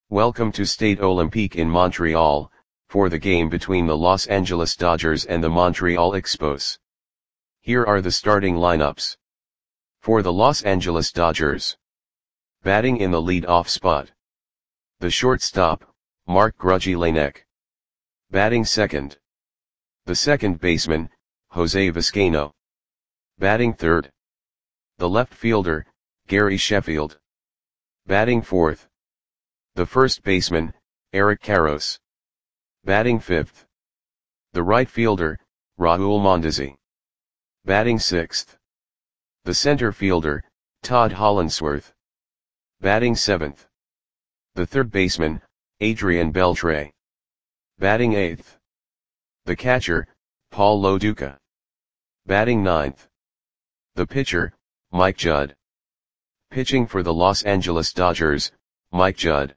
Welcome to Stade Olympique in Montreal, for the game between the Los Angeles Dodgers and the Montreal Expos. Here are the starting lineups. For the Los Angeles Dodgers. Batting in the lead-off spot. The shortstop, Marc Grudzielanek. Batting second. The second baseman, Jose Vizcaino. Batting third. The left fielder, Gary Sheffield. Batting fourth. The first baseman, Eric Karros. Batting fifth. The right fielder, Raul Mondesi. Batting sixth. The center fielder, Todd Hollandsworth. Batting seventh. The third baseman, Adrian Beltre. Batting eighth. The catcher, Paul Lo Duca. Batting ninth. The pitcher, Mike Judd. Pitching for the Los Angeles Dodgers, Mike Judd.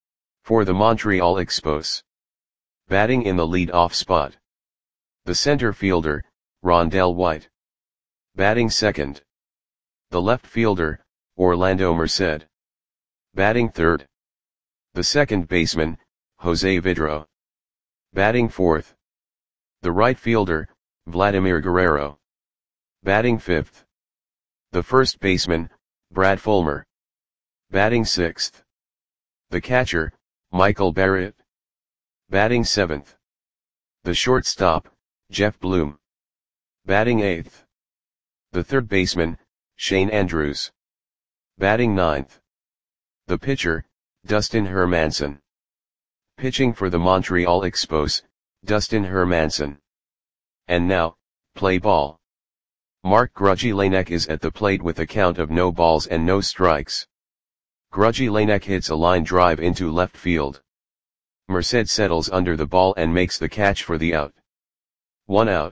For the Montreal Expos. Batting in the lead-off spot. The center fielder, Rondell White. Batting second. The left fielder, Orlando Merced. Batting third. The second baseman, Jose Vidro. Batting fourth. The right fielder, Vladimir Guerrero. Batting fifth. The first baseman, Brad Fulmer. Batting sixth. The catcher, Michael Barrett. Batting seventh. The shortstop, Jeff Bloom. Batting eighth. The third baseman, Shane Andrews. Batting ninth. The pitcher, Dustin Hermanson. Pitching for the Montreal Expos, Dustin Hermanson. And now, play ball. Marc Grudzielanek is at the plate with a count of no balls and no strikes. Grudzielanek hits a line drive into left field. Merced settles under the ball and makes the catch for the out. 1 out.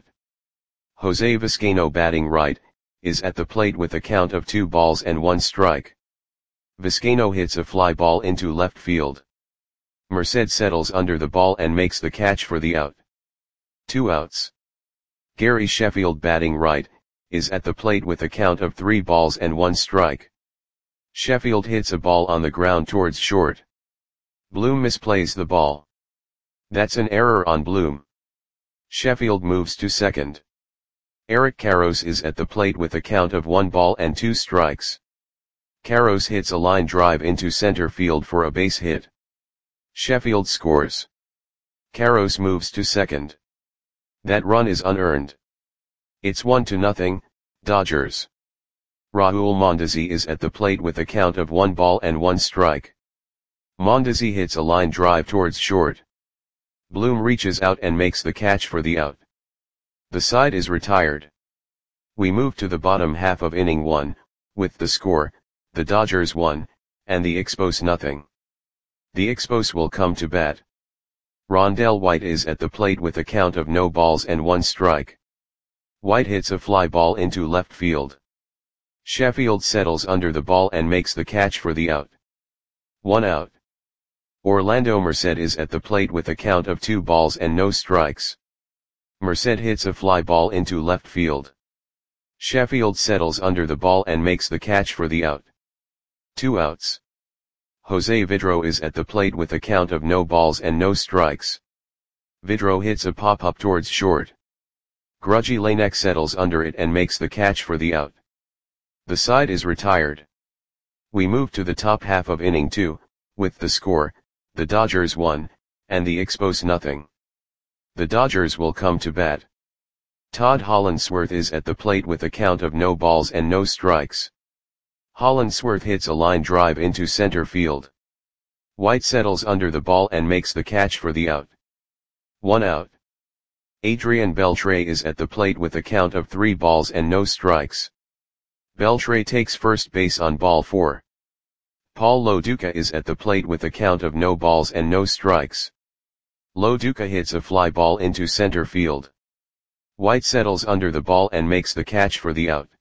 Jose Vizcaino, batting right, is at the plate with a count of 2 balls and 1 strike. Vizcaino hits a fly ball into left field. Merced settles under the ball and makes the catch for the out. 2 outs. Gary Sheffield, batting right, is at the plate with a count of 3 balls and 1 strike. Sheffield hits a ball on the ground towards short. Bloom misplays the ball. That's an error on Bloom. Sheffield moves to second. Eric Karros is at the plate with a count of 1 ball and 2 strikes. Karros hits a line drive into center field for a base hit. Sheffield scores. Karros moves to second. That run is unearned. It's 1-0, Dodgers. Raul Mondesi is at the plate with a count of 1 ball and 1 strike. Mondesi hits a line drive towards short. Bloom reaches out and makes the catch for the out. The side is retired. We move to the bottom half of inning 1, with the score, the Dodgers 1, and the Expos 0. The Expos will come to bat. Rondell White is at the plate with a count of no balls and 1 strike. White hits a fly ball into left field. Sheffield settles under the ball and makes the catch for the out. 1 out. Orlando Merced is at the plate with a count of 2 balls and no strikes. Merced hits a fly ball into left field. Sheffield settles under the ball and makes the catch for the out. 2 outs. Jose Vidro is at the plate with a count of no balls and no strikes. Vidro hits a pop-up towards short. Grudzielanek settles under it and makes the catch for the out. The side is retired. We move to the top half of inning 2, with the score, the Dodgers 1, and the Expos 0. The Dodgers will come to bat. Todd Hollandsworth is at the plate with a count of no balls and no strikes. Hollandsworth hits a line drive into center field. White settles under the ball and makes the catch for the out. 1 out. Adrian Beltre is at the plate with a count of 3 balls and no strikes. Beltre takes first base on ball 4. Paul Lo Duca is at the plate with a count of no balls and no strikes. Lo Duca hits a fly ball into center field. White settles under the ball and makes the catch for the out.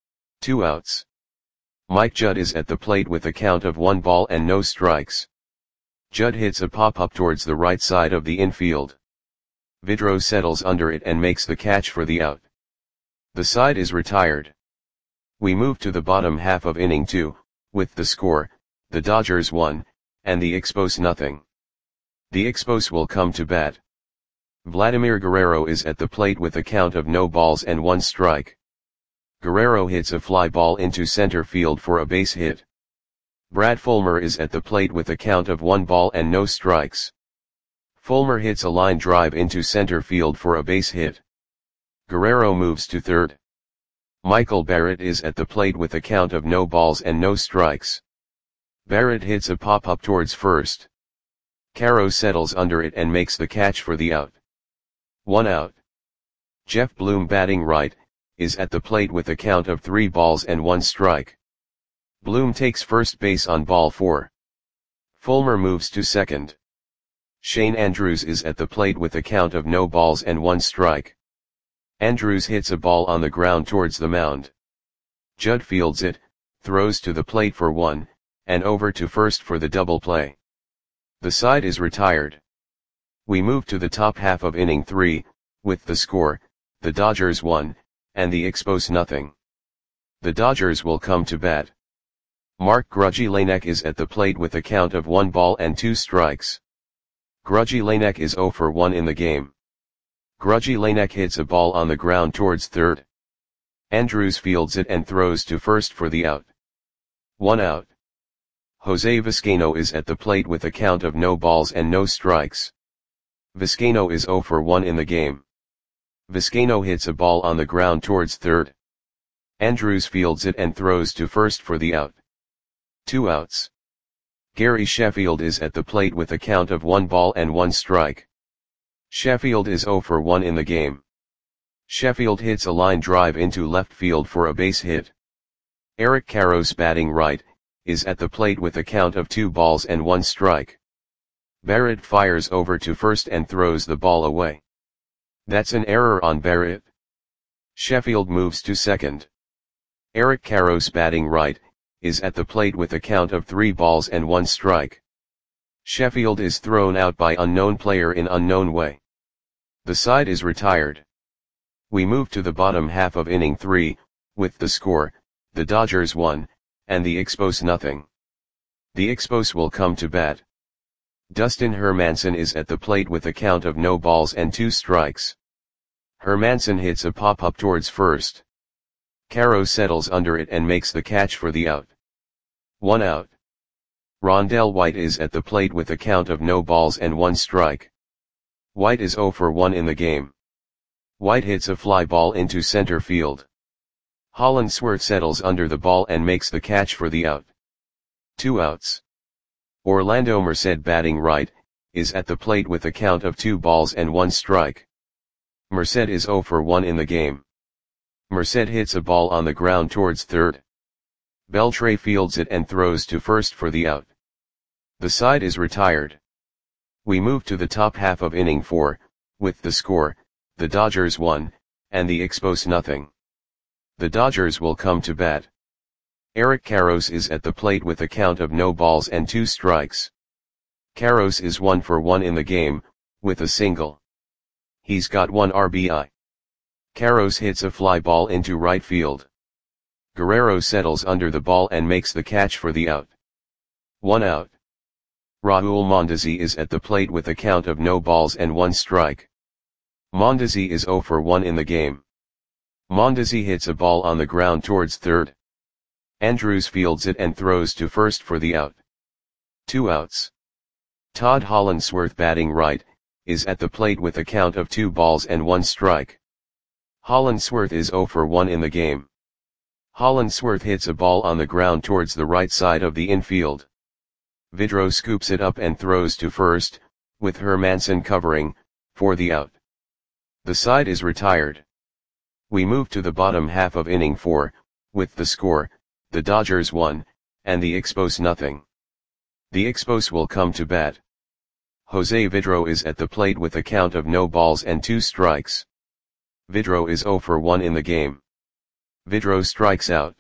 2 outs. Mike Judd is at the plate with a count of 1 ball and no strikes. Judd hits a pop-up towards the right side of the infield. Vidro settles under it and makes the catch for the out. The side is retired. We move to the bottom half of inning 2, with the score, the Dodgers 1, and the Expos nothing. The Expos will come to bat. Vladimir Guerrero is at the plate with a count of no balls and 1 strike. Guerrero hits a fly ball into center field for a base hit. Brad Fulmer is at the plate with a count of 1 ball and no strikes. Fulmer hits a line drive into center field for a base hit. Guerrero moves to third. Michael Barrett is at the plate with a count of no balls and no strikes. Barrett hits a pop-up towards first. Caro settles under it and makes the catch for the out. 1 out. Jeff Bloom, batting right, is at the plate with a count of 3 balls and 1 strike. Bloom takes first base on ball 4. Fulmer moves to second. Shane Andrews is at the plate with a count of no balls and 1 strike. Andrews hits a ball on the ground towards the mound. Judd fields it, throws to the plate for 1, and over to first for the double play. The side is retired. We move to the top half of inning 3, with the score, the Dodgers 1, and the Expos nothing. The Dodgers will come to bat. Mark Grudzielanek is at the plate with a count of 1 ball and 2 strikes. Grudzielanek is 0 for 1 in the game. Grudzielanek hits a ball on the ground towards third. Andrews fields it and throws to first for the out. 1 out. Jose Vizcaino is at the plate with a count of no balls and no strikes. Vizcaino is 0 for 1 in the game. Vizcaino hits a ball on the ground towards third. Andrews fields it and throws to first for the out. 2 outs. Gary Sheffield is at the plate with a count of 1 ball and 1 strike. Sheffield is 0 for 1 in the game. Sheffield hits a line drive into left field for a base hit. Eric Karros, batting right, is at the plate with a count of 2 balls and 1 strike. Barrett fires over to first and throws the ball away. That's an error on Barrett. Sheffield moves to second. Eric Karros, batting right, is at the plate with a count of 3 balls and 1 strike. Sheffield is thrown out by unknown player in unknown way. The side is retired. We move to the bottom half of inning 3, with the score, the Dodgers 1, and the Expos nothing. The Expos will come to bat. Dustin Hermanson is at the plate with a count of no balls and 2 strikes. Hermanson hits a pop-up towards first. Caro settles under it and makes the catch for the out. 1 out. Rondell White is at the plate with a count of no balls and 1 strike. White is 0 for 1 in the game. White hits a fly ball into center field. Hollandsworth settles under the ball and makes the catch for the out. 2 outs. Orlando Merced, batting right, is at the plate with a count of 2 balls and 1 strike. Merced is 0 for 1 in the game. Merced hits a ball on the ground towards third. Beltre fields it and throws to first for the out. The side is retired. We move to the top half of inning 4, with the score, the Dodgers 1, and the Expos nothing. The Dodgers will come to bat. Eric Karros is at the plate with a count of no balls and 2 strikes. Karros is 1 for 1 in the game, with a single. He's got 1 RBI. Karros hits a fly ball into right field. Guerrero settles under the ball and makes the catch for the out. 1 out. Raul Mondesi is at the plate with a count of no balls and 1 strike. Mondesi is 0 for 1 in the game. Mondesi hits a ball on the ground towards third. Andrews fields it and throws to first for the out. 2 outs. Todd Hollandsworth, batting right, is at the plate with a count of 2 balls and 1 strike. Hollandsworth is 0 for 1 in the game. Hollandsworth hits a ball on the ground towards the right side of the infield. Vidro scoops it up and throws to first, with Hermanson covering, for the out. The side is retired. We move to the bottom half of inning 4, with the score, the Dodgers 1, and the Expos nothing. The Expos will come to bat. Jose Vidro is at the plate with a count of no balls and 2 strikes. Vidro is 0 for 1 in the game. Vidro strikes out.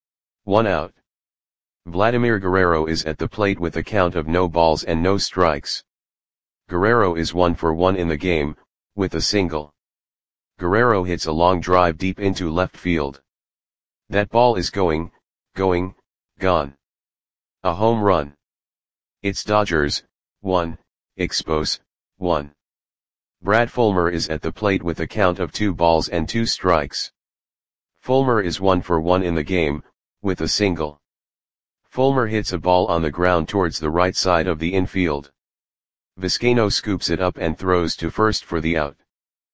1 out. Vladimir Guerrero is at the plate with a count of no balls and no strikes. Guerrero is 1 for 1 in the game, with a single. Guerrero hits a long drive deep into left field. That ball is gone. A home run. It's Dodgers, 1, Expos, 1. Brad Fulmer is at the plate with a count of 2 balls and 2 strikes. Fulmer is 1 for 1 in the game, with a single. Fulmer hits a ball on the ground towards the right side of the infield. Vizcaino scoops it up and throws to first for the out.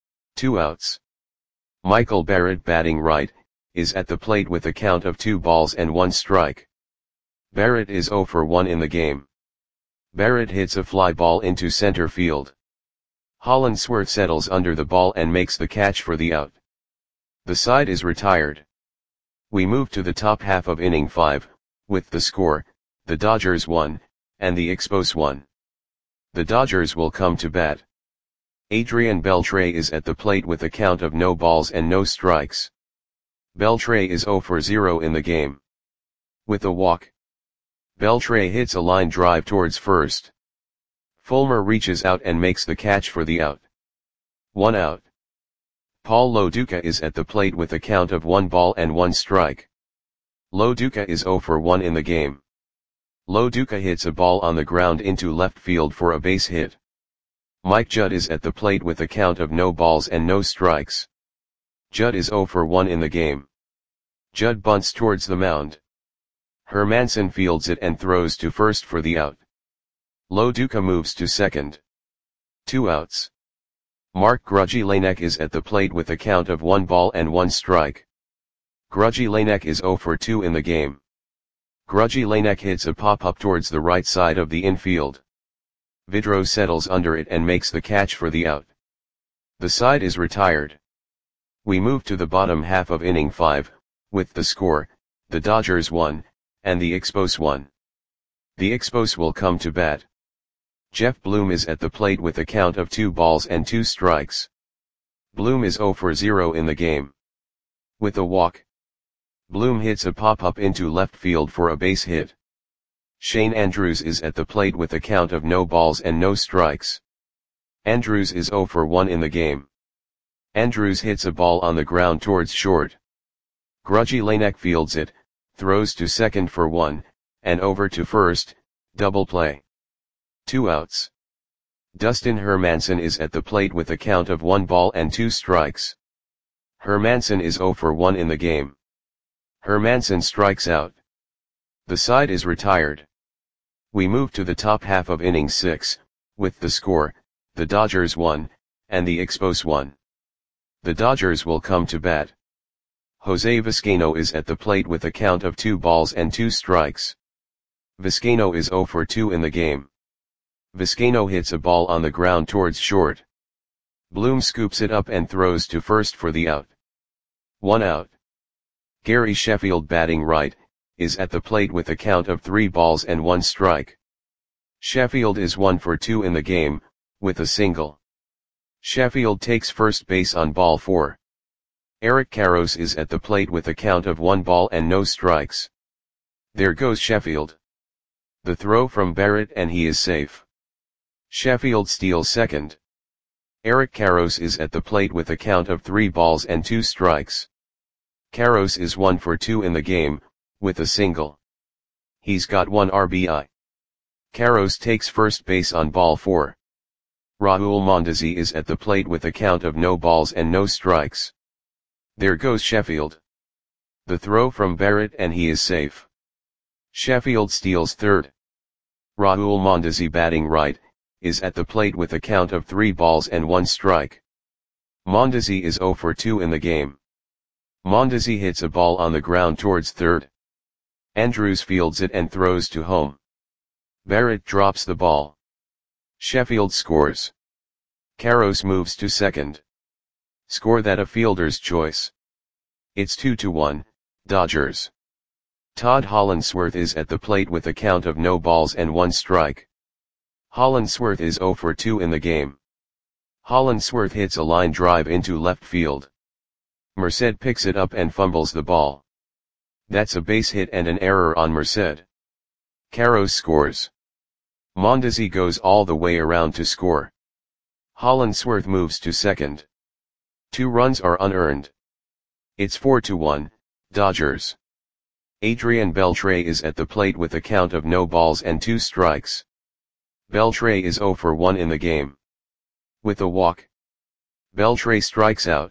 2 outs. Michael Barrett, batting right, is at the plate with a count of 2 balls and 1 strike. Barrett is 0 for 1 in the game. Barrett hits a fly ball into center field. Hollandsworth settles under the ball and makes the catch for the out. The side is retired. We move to the top half of inning 5, with the score, the Dodgers 1, and the Expos 1. The Dodgers will come to bat. Adrian Beltre is at the plate with a count of no balls and no strikes. Beltre is 0 for 0 in the game. With a walk. Beltre hits a line drive towards first. Fulmer reaches out and makes the catch for the out. 1 out. Paul Loduca is at the plate with a count of 1 ball and 1 strike. Loduca is 0 for 1 in the game. Loduca hits a ball on the ground into left field for a base hit. Mike Judd is at the plate with a count of no balls and no strikes. Judd is 0 for 1 in the game. Judd bunts towards the mound. Hermanson fields it and throws to first for the out. Loduca moves to second. 2 outs. Mark Grudzielanek is at the plate with a count of 1 ball and 1 strike. Grudzielanek is 0 for 2 in the game. Grudzielanek hits a pop-up towards the right side of the infield. Vidro settles under it and makes the catch for the out. The side is retired. We move to the bottom half of inning 5, with the score, the Dodgers 1, and the Expos 1. The Expos will come to bat. Jeff Bloom is at the plate with a count of 2 balls and 2 strikes. Bloom is 0 for 0 in the game. With a walk. Bloom hits a pop-up into left field for a base hit. Shane Andrews is at the plate with a count of no balls and no strikes. Andrews is 0 for 1 in the game. Andrews hits a ball on the ground towards short. Grudzielanek fields it, throws to second for 1, and over to first, double play. 2 outs. Dustin Hermanson is at the plate with a count of 1 ball and 2 strikes. Hermanson is 0 for 1 in the game. Hermanson strikes out. The side is retired. We move to the top half of inning 6, with the score, the Dodgers 1, and the Expos 1. The Dodgers will come to bat. Jose Vizcaino is at the plate with a count of 2 balls and 2 strikes. Vizcaino is 0 for 2 in the game. Vizcaino hits a ball on the ground towards short. Bloom scoops it up and throws to first for the out. 1 out. Gary Sheffield, batting right, is at the plate with a count of 3 balls and 1 strike. Sheffield is 1 for 2 in the game, with a single. Sheffield takes first base on ball 4. Eric Karros is at the plate with a count of 1 ball and no strikes. There goes Sheffield. The throw from Barrett and he is safe. Sheffield steals second. Eric Karros is at the plate with a count of 3 balls and 2 strikes. Karros is 1 for 2 in the game, with a single. He's got 1 RBI. Karros takes first base on ball 4. Raul Mondesi is at the plate with a count of no balls and no strikes. There goes Sheffield. The throw from Barrett and he is safe. Sheffield steals third. Raul Mondesi, batting right, is at the plate with a count of 3 balls and 1 strike. Mondesi is 0 for 2 in the game. Mondesi hits a ball on the ground towards third. Andrews fields it and throws to home. Barrett drops the ball. Sheffield scores. Karros moves to second. Score that a fielder's choice. It's 2-1, Dodgers. Todd Hollandsworth is at the plate with a count of no balls and 1 strike. Hollandsworth is 0 for 2 in the game. Hollandsworth hits a line drive into left field. Merced picks it up and fumbles the ball. That's a base hit and an error on Merced. Karros scores. Mondesi goes all the way around to score. Hollandsworth moves to second. 2 runs are unearned. It's 4-1, Dodgers. Adrian Beltre is at the plate with a count of no balls and 2 strikes. Beltre is 0 for 1 in the game. With a walk, Beltre strikes out.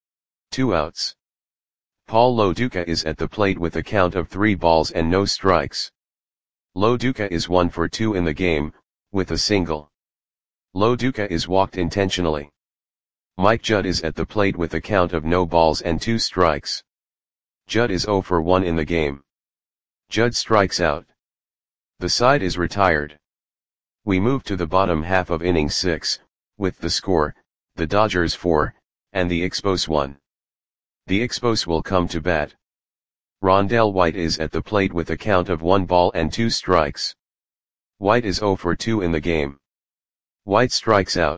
2 outs. Paul Lo Duca is at the plate with a count of 3 balls and no strikes. Lo Duca is 1 for 2 in the game, with a single. Lo Duca is walked intentionally. Mike Judd is at the plate with a count of no balls and 2 strikes. Judd is 0 for 1 in the game. Judd strikes out. The side is retired. We move to the bottom half of inning 6, with the score, the Dodgers 4, and the Expos 1. The Expos will come to bat. Rondell White is at the plate with a count of 1 ball and 2 strikes. White is 0 for 2 in the game. White strikes out.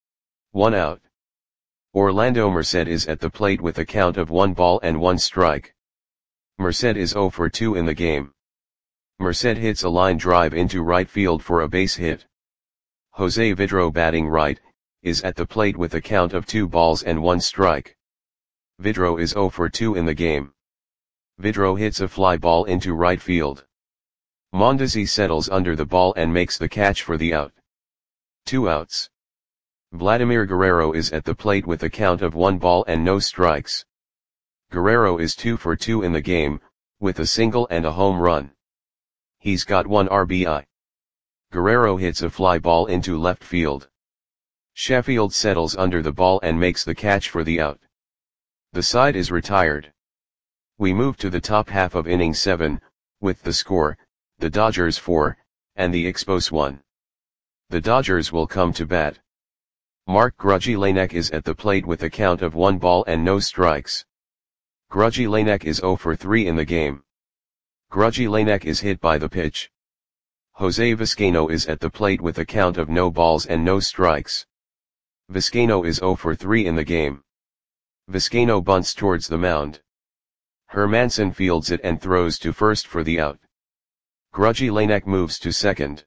1 out. Orlando Merced is at the plate with a count of 1 ball and 1 strike. Merced is 0 for 2 in the game. Merced hits a line drive into right field for a base hit. Jose Vidro, batting right, is at the plate with a count of 2 balls and 1 strike. Vidro is 0 for 2 in the game. Vidro hits a fly ball into right field. Mondesi settles under the ball and makes the catch for the out. 2 outs. Vladimir Guerrero is at the plate with a count of 1 ball and no strikes. Guerrero is 2 for 2 in the game, with a single and a home run. He's got 1 RBI. Guerrero hits a fly ball into left field. Sheffield settles under the ball and makes the catch for the out. The side is retired. We move to the top half of inning 7, with the score, the Dodgers 4, and the Expos 1. The Dodgers will come to bat. Mark Grudzielanek is at the plate with a count of 1 ball and no strikes. Grudzielanek is 0 for 3 in the game. Grudzielanek is hit by the pitch. Jose Vizcaino is at the plate with a count of no balls and no strikes. Vizcaino is 0 for 3 in the game. Vizcaino bunts towards the mound. Hermanson fields it and throws to first for the out. Grudzielanek moves to second.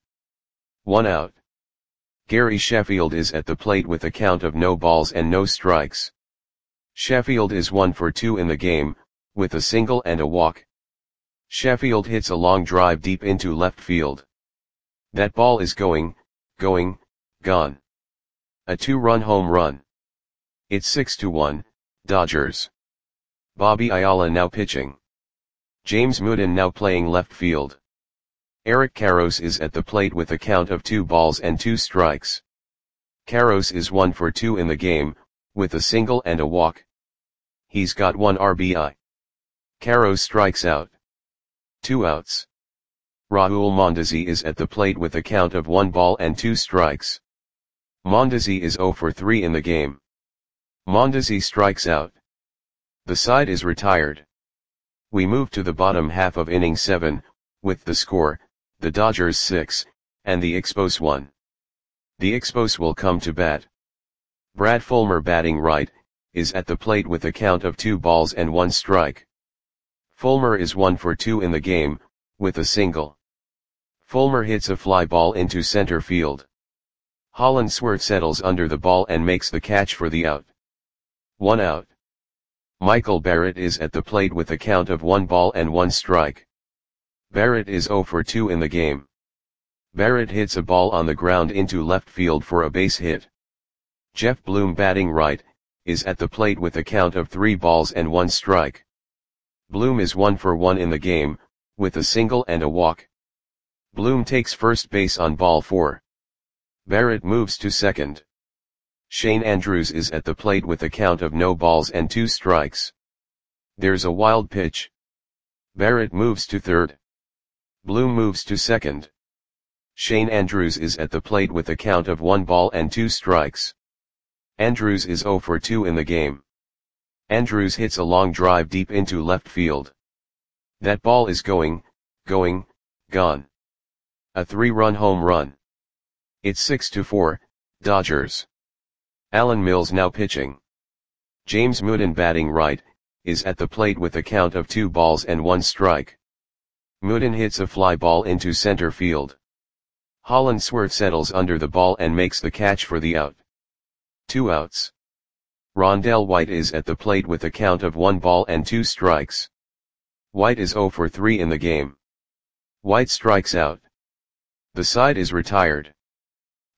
1 out. Gary Sheffield is at the plate with a count of no balls and no strikes. Sheffield is 1 for 2 in the game, with a single and a walk. Sheffield hits a long drive deep into left field. That ball is going, gone. A 2-run home run. It's 6-1, Dodgers. Bobby Ayala now pitching. James Mooden now playing left field. Eric Karros is at the plate with a count of 2 balls and 2 strikes. Karros is 1 for 2 in the game, with a single and a walk. He's got 1 RBI. Karros strikes out. 2 outs. Raul Mondesi is at the plate with a count of 1 ball and 2 strikes. Mondesi is 0 for 3 in the game. Mondesi strikes out. The side is retired. We move to the bottom half of inning 7, with the score, the Dodgers 6, and the Expos 1. The Expos will come to bat. Brad Fulmer, batting right, is at the plate with a count of 2 balls and 1 strike. Fulmer is 1 for 2 in the game, with a single. Fulmer hits a fly ball into center field. Hollandsworth settles under the ball and makes the catch for the out. 1 out. Michael Barrett is at the plate with a count of 1 ball and 1 strike. Barrett is 0 for 2 in the game. Barrett hits a ball on the ground into left field for a base hit. Jeff Bloom, batting right, is at the plate with a count of 3 balls and 1 strike. Bloom is 1 for 1 in the game, with a single and a walk. Bloom takes first base on ball 4. Barrett moves to second. Shane Andrews is at the plate with a count of no balls and 2 strikes. There's a wild pitch. Barrett moves to third. Bloom moves to second. Shane Andrews is at the plate with a count of 1 ball and 2 strikes. Andrews is 0 for 2 in the game. Andrews hits a long drive deep into left field. That ball is going, gone. A 3-run home run. It's 6-4, Dodgers. Alan Mills now pitching. James Mooden, batting right, is at the plate with a count of 2 balls and 1 strike. Mooden hits a fly ball into center field. Hollandsworth settles under the ball and makes the catch for the out. 2 outs. Rondell White is at the plate with a count of 1 ball and 2 strikes. White is 0 for 3 in the game. White strikes out. The side is retired.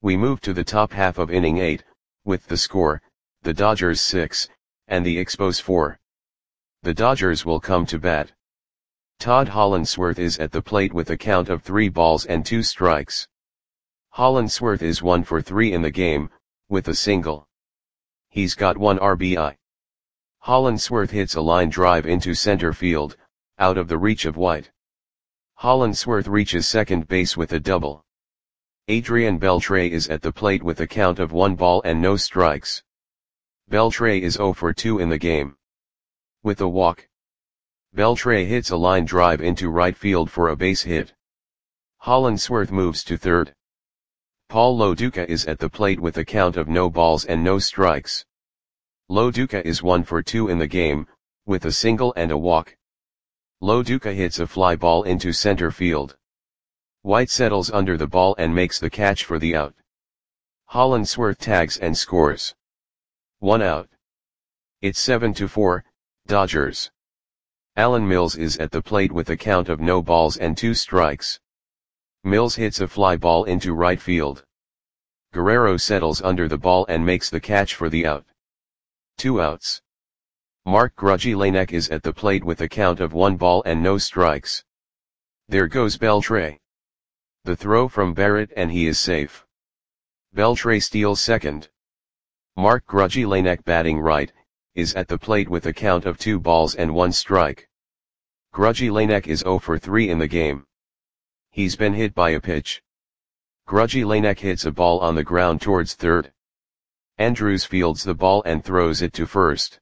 We move to the top half of inning 8, with the score, the Dodgers 6, and the Expos 4. The Dodgers will come to bat. Todd Hollandsworth is at the plate with a count of 3 balls and 2 strikes. Hollandsworth is 1 for 3 in the game, with a single. He's got 1 RBI. Hollandsworth hits a line drive into center field, out of the reach of White. Hollandsworth reaches second base with a double. Adrian Beltre is at the plate with a count of 1 ball and no strikes. Beltre is 0 for 2 in the game. With a walk, Beltre hits a line drive into right field for a base hit. Hollandsworth moves to third. Paul Loduca is at the plate with a count of no balls and no strikes. Loduca is 1 for 2 in the game, with a single and a walk. Loduca hits a fly ball into center field. White settles under the ball and makes the catch for the out. Hollandsworth tags and scores. 1 out. It's 7-4, Dodgers. Alan Mills is at the plate with a count of no balls and 2 strikes. Mills hits a fly ball into right field. Guerrero settles under the ball and makes the catch for the out. 2 outs. Mark Grudzielanek is at the plate with a count of 1 ball and no strikes. There goes Beltre. The throw from Barrett and he is safe. Beltre steals second. Mark Grudzielanek, batting right, is at the plate with a count of 2 balls and 1 strike. Grudzielanek is 0 for 3 in the game. He's been hit by a pitch. Grudzielanek hits a ball on the ground towards third. Andrews fields the ball and throws it to first.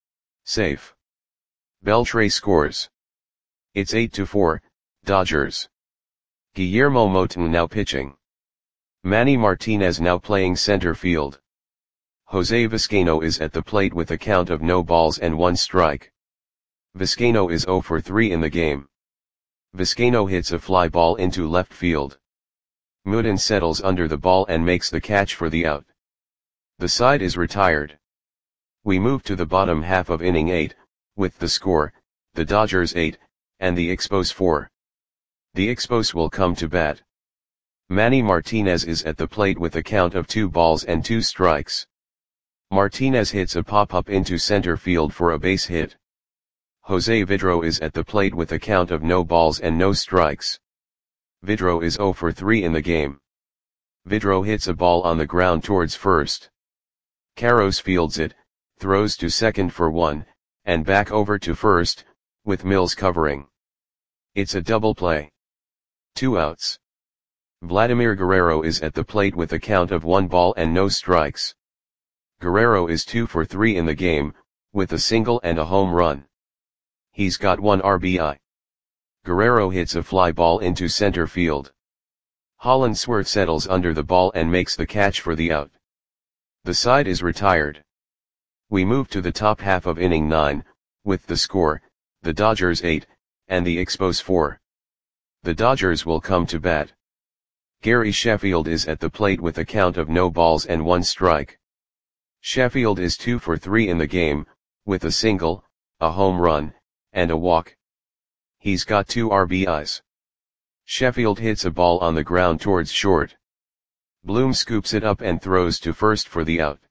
Safe. Beltre scores. It's 8-4, Dodgers. Guillermo Moton now pitching. Manny Martinez now playing center field. Jose Vizcaino is at the plate with a count of no balls and 1 strike. Vizcaino is 0 for 3 in the game. Vizcaino hits a fly ball into left field. Moton settles under the ball and makes the catch for the out. The side is retired. We move to the bottom half of inning 8, with the score, the Dodgers 8, and the Expos 4. The Expos will come to bat. Manny Martinez is at the plate with a count of 2 balls and 2 strikes. Martinez hits a pop-up into center field for a base hit. Jose Vidro is at the plate with a count of no balls and no strikes. Vidro is 0 for 3 in the game. Vidro hits a ball on the ground towards first. Karros fields it, throws to second for 1, and back over to first, with Mills covering. It's a double play. 2 outs. Vladimir Guerrero is at the plate with a count of 1 ball and no strikes. Guerrero is 2 for 3 in the game, with a single and a home run. He's got 1 RBI. Guerrero hits a fly ball into center field. Hollandsworth settles under the ball and makes the catch for the out. The side is retired. We move to the top half of inning 9, with the score, the Dodgers 8, and the Expos 4. The Dodgers will come to bat. Gary Sheffield is at the plate with a count of no balls and 1 strike. Sheffield is 2 for 3 in the game, with a single, a home run, and a walk. He's got 2 RBIs. Sheffield hits a ball on the ground towards short. Bloom scoops it up and throws to first for the out.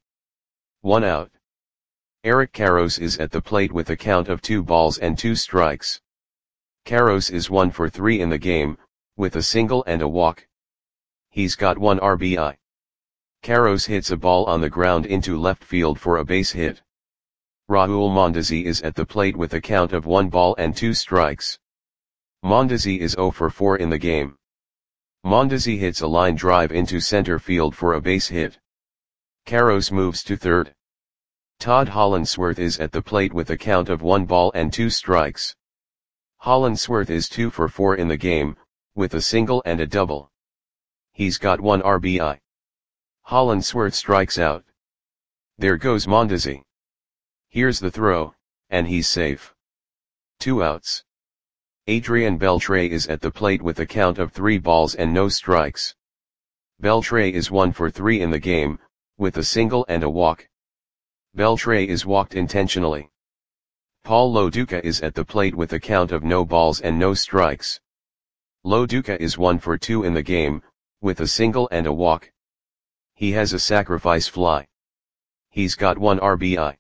1 out. Eric Karros is at the plate with a count of 2 balls and 2 strikes. Karros is 1 for 3 in the game, with a single and a walk. He's got 1 RBI. Karros hits a ball on the ground into left field for a base hit. Raul Mondesi is at the plate with a count of 1 ball and 2 strikes. Mondesi is 0 for 4 in the game. Mondesi hits a line drive into center field for a base hit. Karros moves to third. Todd Hollandsworth is at the plate with a count of 1 ball and 2 strikes. Hollandsworth is 2 for 4 in the game, with a single and a double. He's got 1 RBI. Hollandsworth strikes out. There goes Mondesi. Here's the throw, and he's safe. 2 outs. Adrian Beltre is at the plate with a count of 3 balls and no strikes. Beltre is 1 for 3 in the game, with a single and a walk. Beltre is walked intentionally. Paul Loduca is at the plate with a count of no balls and no strikes. Loduca is 1 for 2 in the game, with a single and a walk. He has a sacrifice fly. He's got 1 RBI.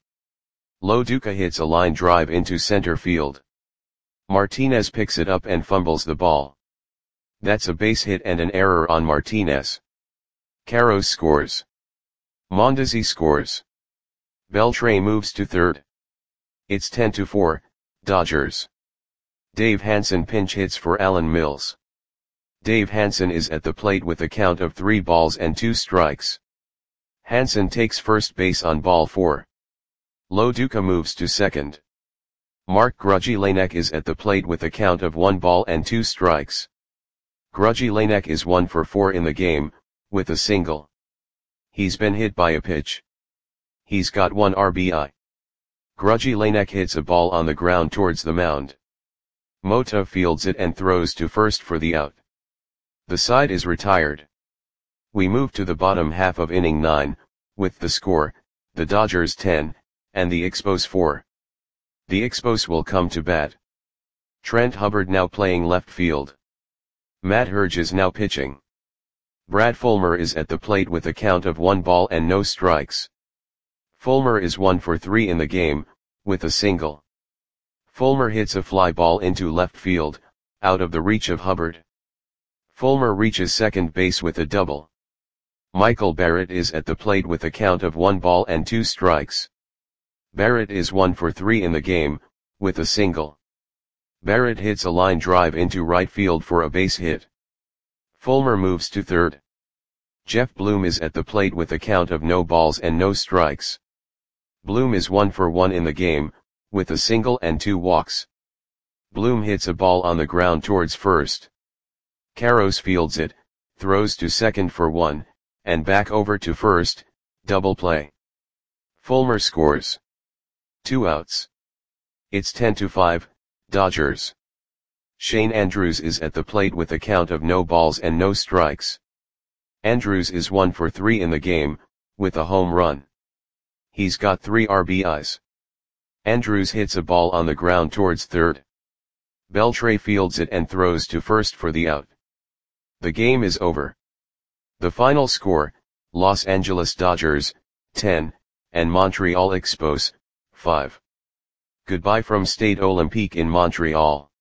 Lo Duca hits a line drive into center field. Martinez picks it up and fumbles the ball. That's a base hit and an error on Martinez. Queiroz scores. Mondesi scores. Beltre moves to third. It's 10-4, Dodgers. Dave Hansen pinch hits for Alan Mills. Dave Hansen is at the plate with a count of 3 balls and 2 strikes. Hansen takes first base on ball 4. Lo Duca moves to second. Mark Grudzielanek is at the plate with a count of 1 ball and 2 strikes. Grudzielanek is 1 for 4 in the game, with a single. He's been hit by a pitch. He's got 1 RBI. Grudzielanek hits a ball on the ground towards the mound. Mota fields it and throws to first for the out. The side is retired. We move to the bottom half of inning 9, with the score, the Dodgers 10, and the Expos 4. The Expos will come to bat. Trent Hubbard now playing left field. Matt Herge is now pitching. Brad Fulmer is at the plate with a count of 1 ball and no strikes. Fulmer is 1 for 3 in the game, with a single. Fulmer hits a fly ball into left field, out of the reach of Hubbard. Fulmer reaches second base with a double. Michael Barrett is at the plate with a count of 1 ball and 2 strikes. Barrett is 1 for 3 in the game, with a single. Barrett hits a line drive into right field for a base hit. Fulmer moves to third. Jeff Bloom is at the plate with a count of no balls and no strikes. Bloom is 1 for 1 in the game, with a single and 2 walks. Bloom hits a ball on the ground towards first. Queiroz fields it, throws to second for 1, and back over to first, double play. Fulmer scores. 2 outs. It's 10-5, Dodgers. Shane Andrews is at the plate with a count of no balls and no strikes. Andrews is 1 for 3 in the game, with a home run. He's got 3 RBIs. Andrews hits a ball on the ground towards third. Beltre fields it and throws to first for the out. The game is over. The final score, Los Angeles Dodgers, 10, and Montreal Expos, 5. Goodbye from Stade Olympique in Montreal.